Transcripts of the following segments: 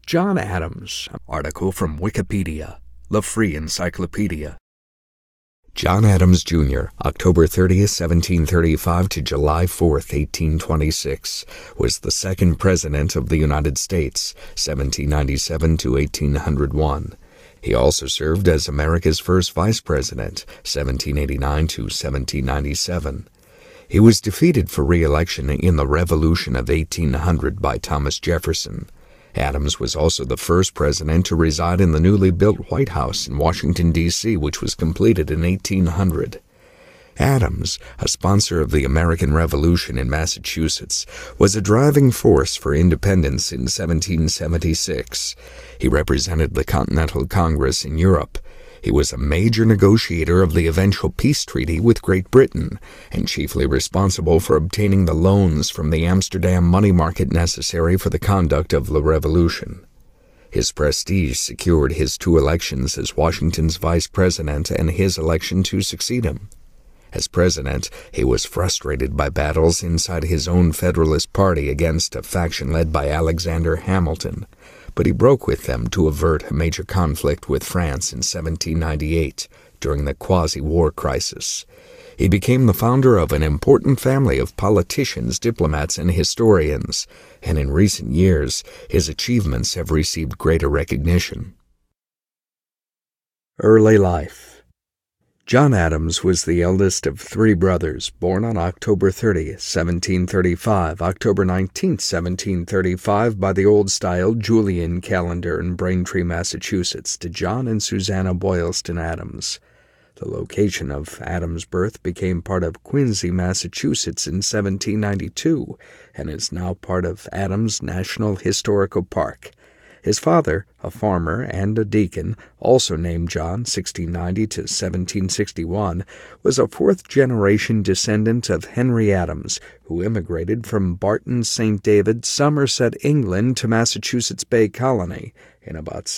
John Adams, article from Wikipedia, the free encyclopedia. John Adams, Jr., October 30th, 1735 to July 4th, 1826, was the second President of the United States, 1797 to 1801. He also served as America's first Vice President, 1789 to 1797. He was defeated for re-election in the Revolution of 1800 by Thomas Jefferson. Adams was also the first president to reside in the newly built White House in Washington, D.C., which was completed in 1800. Adams, a sponsor of the American Revolution in Massachusetts, was a driving force for independence in 1776. He represented the Continental Congress in Europe. He was a major negotiator of the eventual peace treaty with Great Britain, and chiefly responsible for obtaining the loans from the Amsterdam money market necessary for the conduct of the revolution. His prestige secured his two elections as Washington's vice president and his election to succeed him. As president, he was frustrated by battles inside his own Federalist Party against a faction led by Alexander Hamilton, but he broke with them to avert a major conflict with France in 1798 during the quasi-war crisis. He became the founder of an important family of politicians, diplomats, and historians, and in recent years, his achievements have received greater recognition. Early life. John Adams was the eldest of three brothers, born on October 30, 1735, October 19, 1735, by the old-style Julian calendar in Braintree, Massachusetts, to John and Susanna Boylston Adams. The location of Adams' birth became part of Quincy, Massachusetts in 1792, and is now part of Adams National Historical Park. His father, a farmer and a deacon, also named John, 1690 to 1761, was a fourth-generation descendant of Henry Adams, who immigrated from Barton St. David, Somerset, England, to Massachusetts Bay Colony in about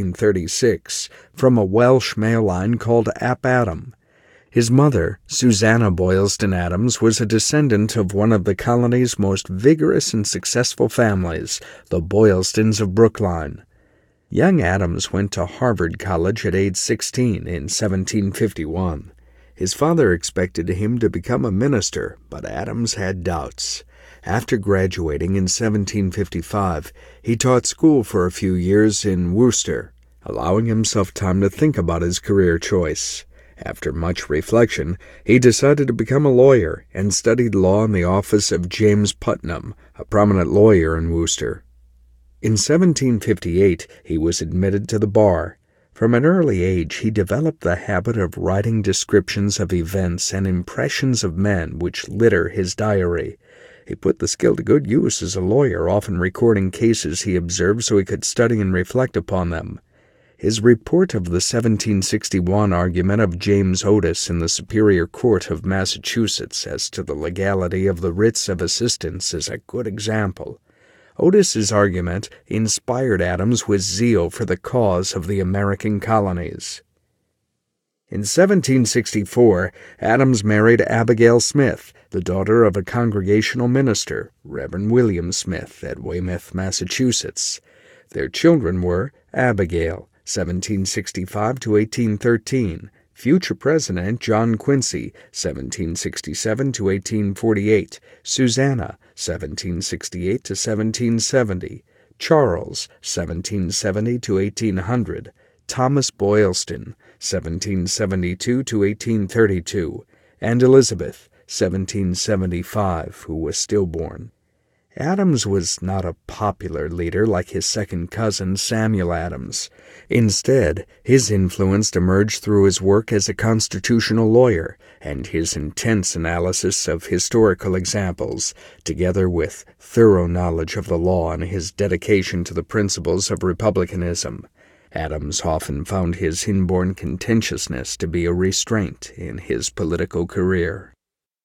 1636 from a Welsh male line called Ap Adam. His mother, Susanna Boylston Adams, was a descendant of one of the colony's most vigorous and successful families, the Boylstons of Brookline. Young Adams went to Harvard College at age 16 in 1751. His father expected him to become a minister, but Adams had doubts. After graduating in 1755, he taught school for a few years in Worcester, allowing himself time to think about his career choice. After much reflection, he decided to become a lawyer and studied law in the office of James Putnam, a prominent lawyer in Worcester. In 1758, he was admitted to the bar. From an early age, he developed the habit of writing descriptions of events and impressions of men which litter his diary. He put the skill to good use as a lawyer, often recording cases he observed so he could study and reflect upon them. His report of the 1761 argument of James Otis in the Superior Court of Massachusetts as to the legality of the writs of assistance is a good example. Otis's argument inspired Adams with zeal for the cause of the American colonies. In 1764, Adams married Abigail Smith, the daughter of a Congregational minister, Reverend William Smith, at Weymouth, Massachusetts. Their children were Abigail, 1765 to 1813, future President John Quincy, 1767 to 1848, Susanna, 1768 to 1770, Charles, 1770 to 1800, Thomas Boylston, 1772 to 1832, and Elizabeth, 1775, who was stillborn. Adams was not a popular leader like his second cousin Samuel Adams. Instead, his influence emerged through his work as a constitutional lawyer and his intense analysis of historical examples, together with thorough knowledge of the law and his dedication to the principles of republicanism. Adams often found his inborn contentiousness to be a restraint in his political career.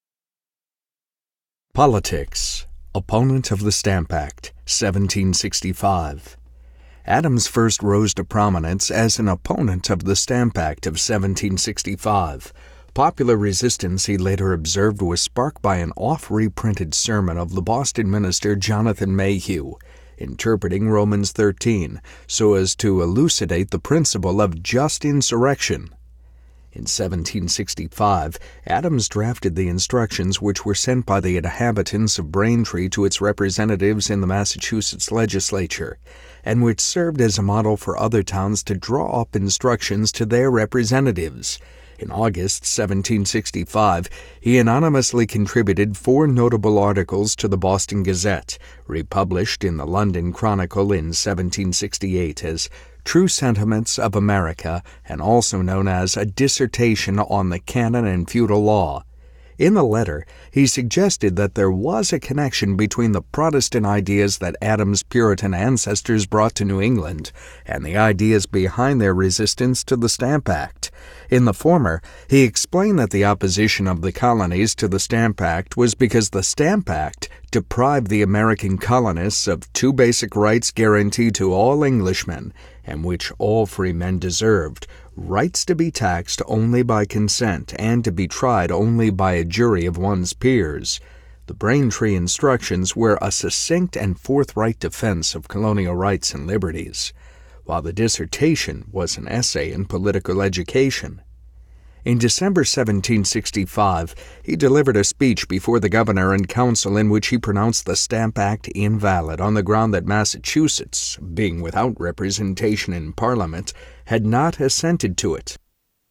Politics. Opponent of the Stamp Act, 1765. Adams first rose to prominence as an opponent of the Stamp Act of 1765. Popular resistance, he later observed, was sparked by an oft-reprinted sermon of the Boston minister Jonathan Mayhew. interpreting Romans 13 so as to elucidate the principle of just insurrection. In 1765, Adams drafted the instructions which were sent by the inhabitants of Braintree to its representatives in the Massachusetts legislature, and which served as a model for other towns to draw up instructions to their representatives. In August 1765, he anonymously contributed 4 notable articles to the Boston Gazette, republished in the London Chronicle in 1768 as True Sentiments of America, and also known as A Dissertation on the Canon and Feudal Law. In the letter, he suggested that there was a connection between the Protestant ideas that Adams' Puritan ancestors brought to New England and the ideas behind their resistance to the Stamp Act. In the former, he explained that the opposition of the colonies to the Stamp Act was because the Stamp Act deprived the American colonists of 2 basic rights guaranteed to all Englishmen, and which all free men deserved: rights to be taxed only by consent and to be tried only by a jury of one's peers. The Braintree instructions were a succinct and forthright defense of colonial rights and liberties, while the dissertation was an essay in political education. In December 1765, he delivered a speech before the governor and council in which he pronounced the Stamp Act invalid on the ground that Massachusetts, being without representation in Parliament, had not assented to it.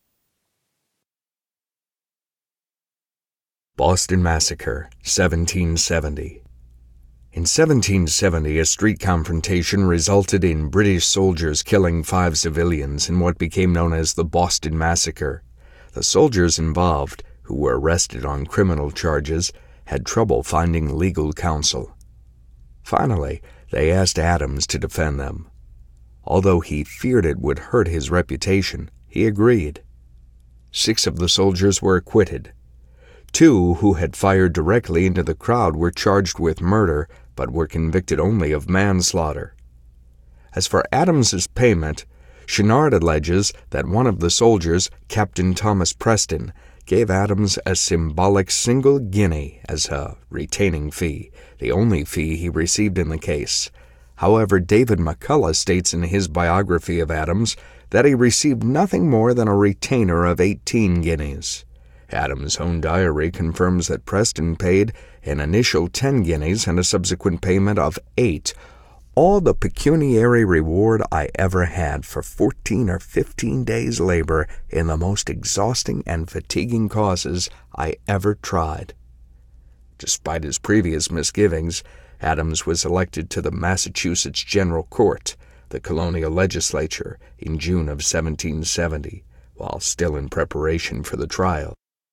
Boston Massacre, 1770. In 1770, a street confrontation resulted in British soldiers killing 5 civilians in what became known as the Boston Massacre. The soldiers involved, who were arrested on criminal charges, had trouble finding legal counsel. Finally, they asked Adams to defend them. Although he feared it would hurt his reputation, he agreed. 6 of the soldiers were acquitted. 2 who had fired directly into the crowd were charged with murder, but were convicted only of manslaughter. As for Adams's payment, Chenard alleges that one of the soldiers, Captain Thomas Preston, gave Adams a symbolic single guinea as a retaining fee, the only fee he received in the case. However, David McCullough states in his biography of Adams that he received nothing more than a retainer of 18 guineas. Adams' own diary confirms that Preston paid an initial 10 guineas and a subsequent payment of 8, all the pecuniary reward I ever had for 14 or 15 days' labor in the most exhausting and fatiguing causes I ever tried. Despite his previous misgivings, Adams was elected to the Massachusetts General Court, the colonial legislature, in June of 1770, while still in preparation for the trial.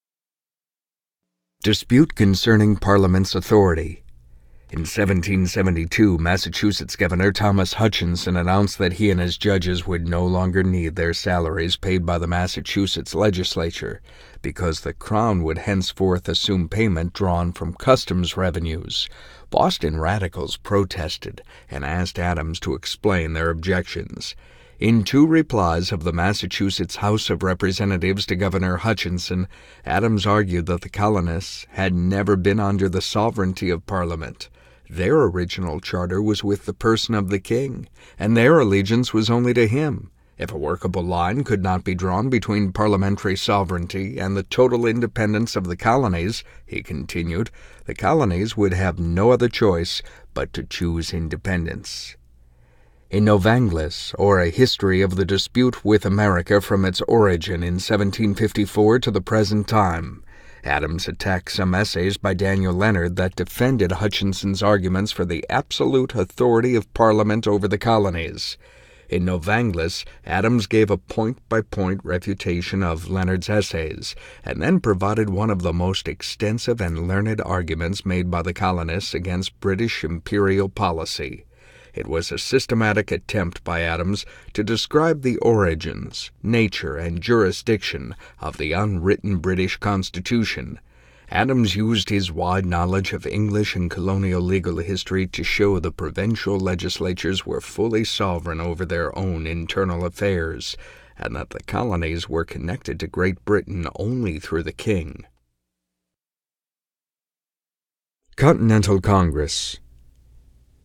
Dispute concerning Parliament's authority. In 1772, Massachusetts Governor Thomas Hutchinson announced that he and his judges would no longer need their salaries paid by the Massachusetts legislature, because the Crown would henceforth assume payment drawn from customs revenues. Boston radicals protested and asked Adams to explain their objections. In 2 replies of the Massachusetts House of Representatives to Governor Hutchinson, Adams argued that the colonists had never been under the sovereignty of Parliament. Their original charter was with the person of the king, and their allegiance was only to him. If a workable line could not be drawn between parliamentary sovereignty and the total independence of the colonies, he continued, the colonies would have no other choice but to choose independence. In Novanglis, or A History of the Dispute with America from its origin in 1754 to the present time, Adams attacked some essays by Daniel Leonard that defended Hutchinson's arguments for the absolute authority of Parliament over the colonies. In Novanglis, Adams gave a point-by-point refutation of Leonard's essays, and then provided one of the most extensive and learned arguments made by the colonists against British imperial policy. It was a systematic attempt by Adams to describe the origins, nature, and jurisdiction of the unwritten British Constitution. Adams used his wide knowledge of English and colonial legal history to show the provincial legislatures were fully sovereign over their own internal affairs, and that the colonies were connected to Great Britain only through the king. Continental Congress.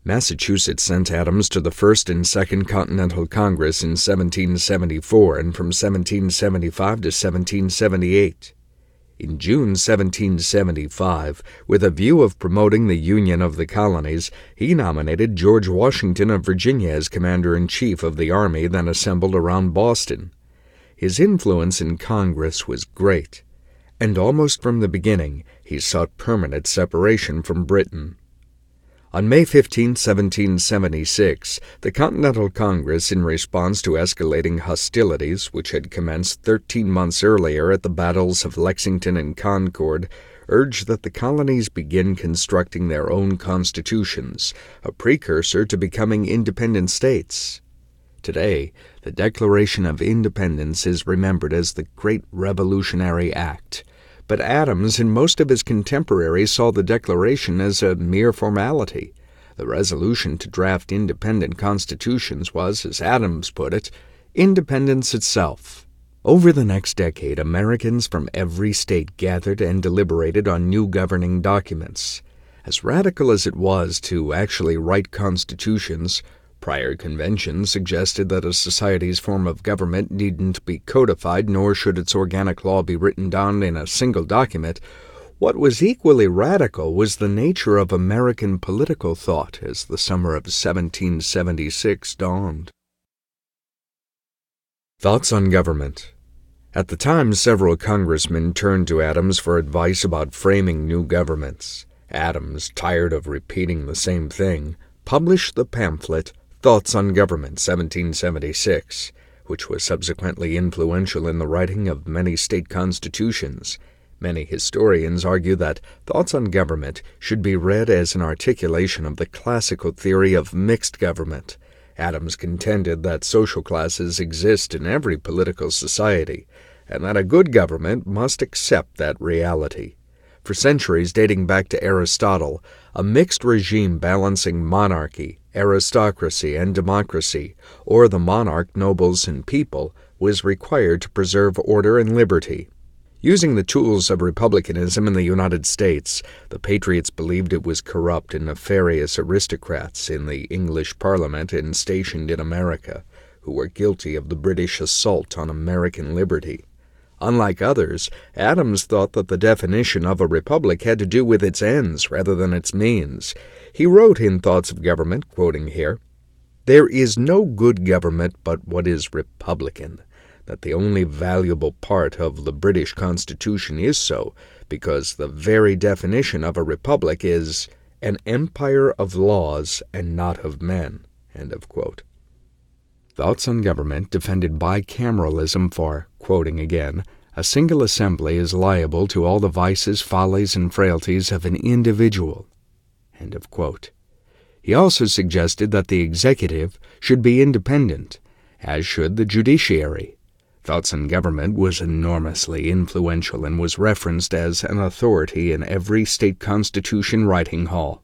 Massachusetts sent Adams to the First and Second Continental Congress in 1774 and from 1775 to 1778. In June 1775, with a view of promoting the union of the colonies, he nominated George Washington of Virginia as commander-in-chief of the army then assembled around Boston. His influence in Congress was great, and almost from the beginning he sought permanent separation from Britain. On May 15, 1776, the Continental Congress, in response to escalating hostilities which had commenced 13 months earlier at the battles of Lexington and Concord, urged that the colonies begin constructing their own constitutions, a precursor to becoming independent states. Today, the Declaration of Independence is remembered as the Great Revolutionary Act, but Adams and most of his contemporaries saw the Declaration as a mere formality. The resolution to draft independent constitutions was, as Adams put it, independence itself. Over the next decade, Americans from every state gathered and deliberated on new governing documents. As radical as it was to actually write constitutions, prior conventions suggested that a society's form of government needn't be codified, nor should its organic law be written down in a single document. What was equally radical was the nature of American political thought as the summer of 1776 dawned. Thoughts on government. At the time, several congressmen turned to Adams for advice about framing new governments. Adams, tired of repeating the same thing, published the pamphlet Thoughts on Government, 1776, which was subsequently influential in the writing of many state constitutions. Many historians argue that Thoughts on Government should be read as an articulation of the classical theory of mixed government. Adams contended that social classes exist in every political society, and that a good government must accept that reality. For centuries dating back to Aristotle, a mixed regime balancing monarchy, aristocracy, and democracy, or the monarch, nobles, and people, was required to preserve order and liberty. Using the tools of republicanism in the United States, the Patriots believed it was corrupt and nefarious aristocrats in the English Parliament and stationed in America, who were guilty of the British assault on American liberty. Unlike others, Adams thought that the definition of a republic had to do with its ends rather than its means. He wrote in Thoughts of Government, quoting here, "There is no good government but what is republican, that the only valuable part of the British Constitution is so, because the very definition of a republic is an empire of laws and not of men." End of quote. Thoughts on Government defended bicameralism for, quoting again, "A single assembly is liable to all the vices, follies, and frailties of an individual." End of quote. He also suggested that the executive should be independent, as should the judiciary. Thoughts on Government was enormously influential and was referenced as an authority in every state constitution writing hall.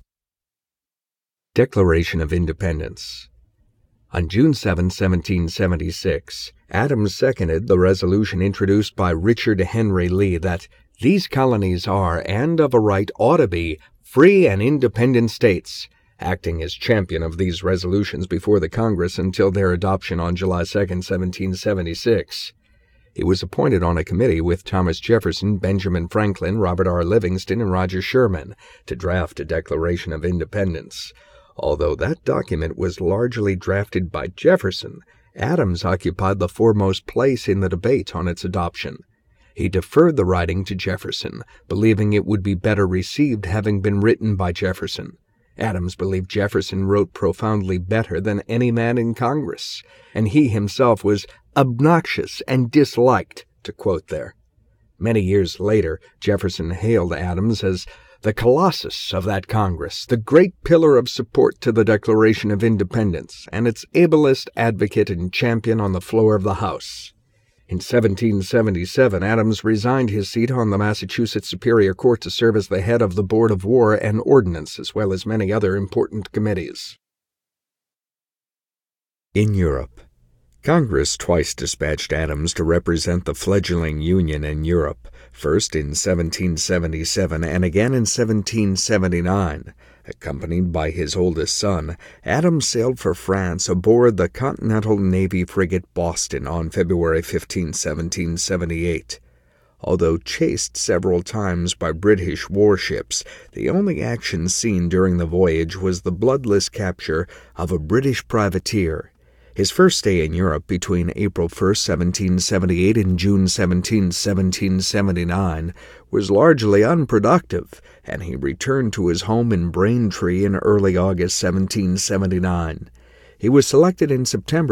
Declaration of Independence. On June 7, 1776, Adams seconded the resolution introduced by Richard Henry Lee that these colonies are, and of a right ought to be, free and independent states, acting as champion of these resolutions before the Congress until their adoption on July 2, 1776. He was appointed on a committee with Thomas Jefferson, Benjamin Franklin, Robert R. Livingston, and Roger Sherman to draft a Declaration of Independence. Although that document was largely drafted by Jefferson, Adams occupied the foremost place in the debate on its adoption. He deferred the writing to Jefferson, believing it would be better received having been written by Jefferson. Adams believed Jefferson wrote profoundly better than any man in Congress, and he himself was obnoxious and disliked, to quote there. Many years later, Jefferson hailed Adams as the colossus of that Congress, the great pillar of support to the Declaration of Independence, and its ablest advocate and champion on the floor of the House. In 1777, Adams resigned his seat on the Massachusetts Superior Court to serve as the head of the Board of War and Ordnance, as well as many other important committees. In Europe, Congress twice dispatched Adams to represent the fledgling Union in Europe, first in 1777 and again in 1779. Accompanied by his oldest son, Adams sailed for France aboard the Continental Navy frigate Boston on February 15, 1778. Although chased several times by British warships, the only action seen during the voyage was the bloodless capture of a British privateer. His first stay in Europe between April 1, 1778 and June 17, 1779 was largely unproductive, and he returned to his home in Braintree in early August 1779. He was selected in September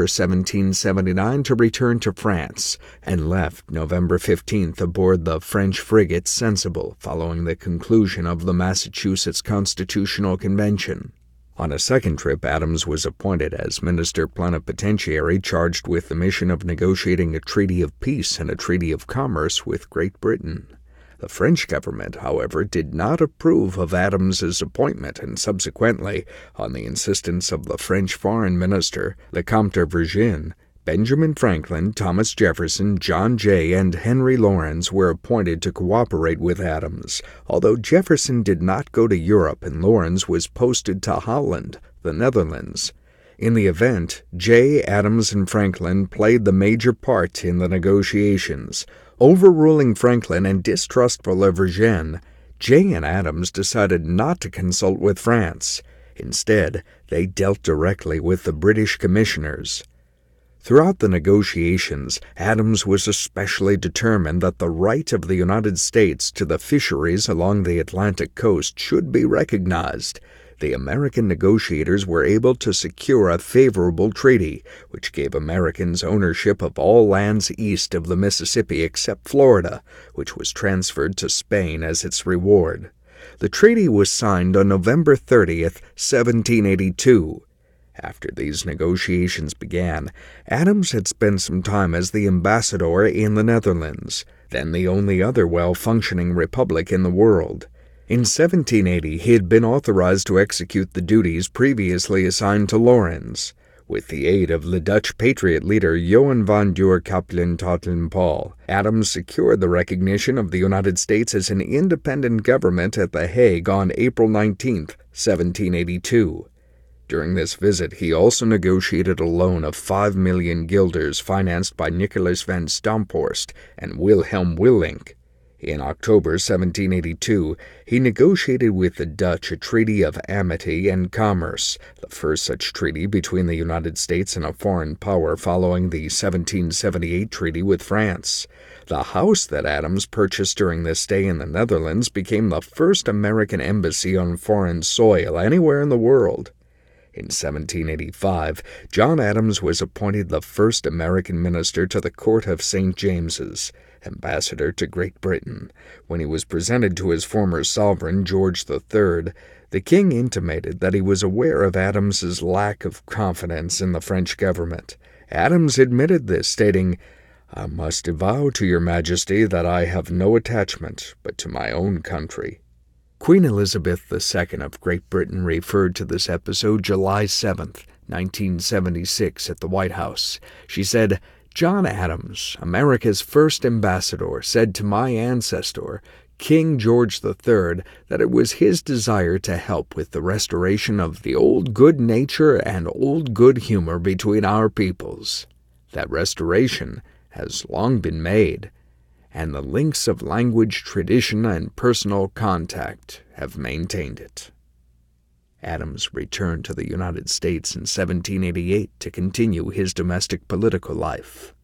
1779 to return to France and left November 15th aboard the French frigate Sensible following the conclusion of the Massachusetts Constitutional Convention. On a second trip, Adams was appointed as minister plenipotentiary charged with the mission of negotiating a treaty of peace and a treaty of commerce with Great Britain. The French government, however, did not approve of Adams's appointment, and subsequently, on the insistence of the French foreign minister, Le Comte de Vergennes, Benjamin Franklin, Thomas Jefferson, John Jay, and Henry Laurens were appointed to cooperate with Adams, although Jefferson did not go to Europe and Laurens was posted to Holland, the Netherlands. In the event, Jay, Adams, and Franklin played the major part in the negotiations. Overruling Franklin and distrustful of Vergennes, Jay and Adams decided not to consult with France. Instead, they dealt directly with the British commissioners. Throughout the negotiations, Adams was especially determined that the right of the United States to the fisheries along the Atlantic coast should be recognized. The American negotiators were able to secure a favorable treaty, which gave Americans ownership of all lands east of the Mississippi except Florida, which was transferred to Spain as its reward. The treaty was signed on November 30th, 1782. After these negotiations began, Adams had spent some time as the ambassador in the Netherlands, then the only other well-functioning republic in the world. In 1780, he had been authorized to execute the duties previously assigned to Laurens. With the aid of the Dutch Patriot leader Johan van der Kapellen Totten-Paul, Adams secured the recognition of the United States as an independent government at The Hague on April 19, 1782. During this visit, he also negotiated a loan of 5 million guilders financed by Nicholas van Stamphorst and Wilhelm Willink. In October 1782, he negotiated with the Dutch a treaty of amity and commerce, the first such treaty between the United States and a foreign power following the 1778 treaty with France. The house that Adams purchased during this stay in the Netherlands became the first American embassy on foreign soil anywhere in the world. In 1785, John Adams was appointed the first American minister to the Court of St. James's, ambassador to Great Britain. When he was presented to his former sovereign, George III, the king intimated that he was aware of Adams's lack of confidence in the French government. Adams admitted this, stating, "I must avow to your majesty that I have no attachment but to my own country." Queen Elizabeth II of Great Britain referred to this episode July 7, 1976, at the White House. She said, "John Adams, America's first ambassador, said to my ancestor, King George III, that it was his desire to help with the restoration of the old good nature and old good humor between our peoples. That restoration has long been made, and the links of language, tradition, and personal contact have maintained it." Adams returned to the United States in 1788 to continue his domestic political life.